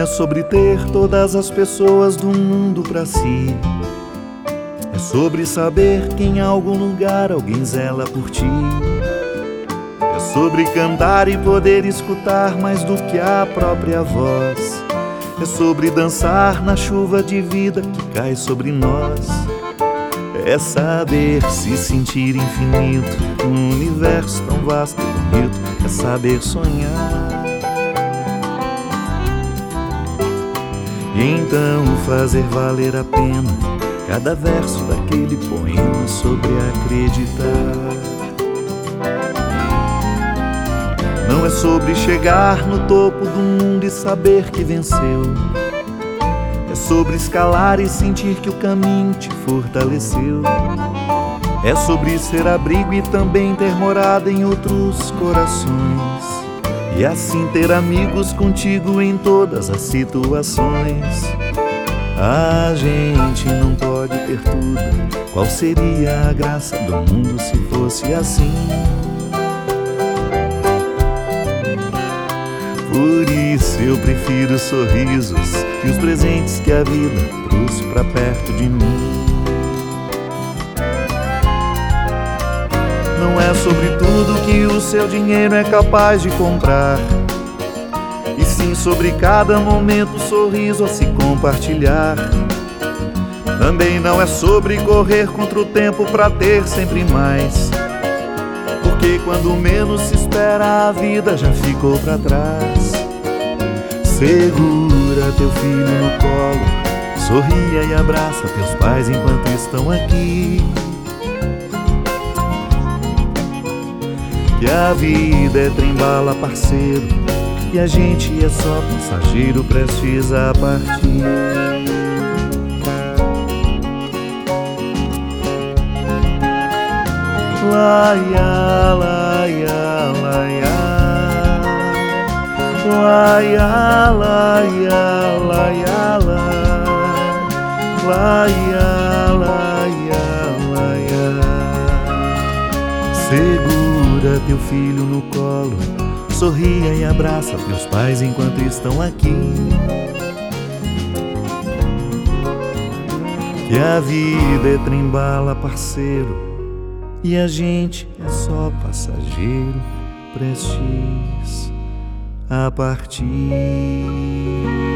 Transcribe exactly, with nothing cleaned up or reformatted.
é sobre ter todas as pessoas do mundo pra si. É sobre saber que em algum lugar alguém zela por ti. É sobre cantar e poder escutar mais do que a própria voz. É sobre dançar na chuva de vida que cai sobre nós. É saber se sentir infinito num universo tão vasto e bonito. É saber sonhar e então fazer valer a pena cada verso daquele poema sobre acreditar. Não é sobre chegar no topo do mundo e saber que venceu. É sobre escalar e sentir que o caminho te fortaleceu. É sobre ser abrigo e também ter morada em outros corações. E assim ter amigos contigo em todas as situações. A gente não pode ter tudo. Qual seria a graça do mundo se fosse assim? Por isso eu prefiro sorrisos e os presentes que a vida trouxe pra perto de mim. Não é sobre tudo que o seu dinheiro é capaz de comprar, e sim sobre cada momento, sorriso a se compartilhar. Também não é sobre correr contra o tempo pra ter sempre mais, porque quando menos se espera a vida já ficou pra trás. Segura teu filho no colo, sorria e abraça teus pais enquanto estão aqui. Que a vida é trem-bala, parceiro, e a gente é só passageiro prestes a partir. Laia, laia, laia, laia, laia, laia, laia, laia, laia. Segura teu filho no colo, sorria e abraça teus pais enquanto estão aqui. Que a vida é trem-bala, parceiro, e a gente é só passageiro prestes a partir.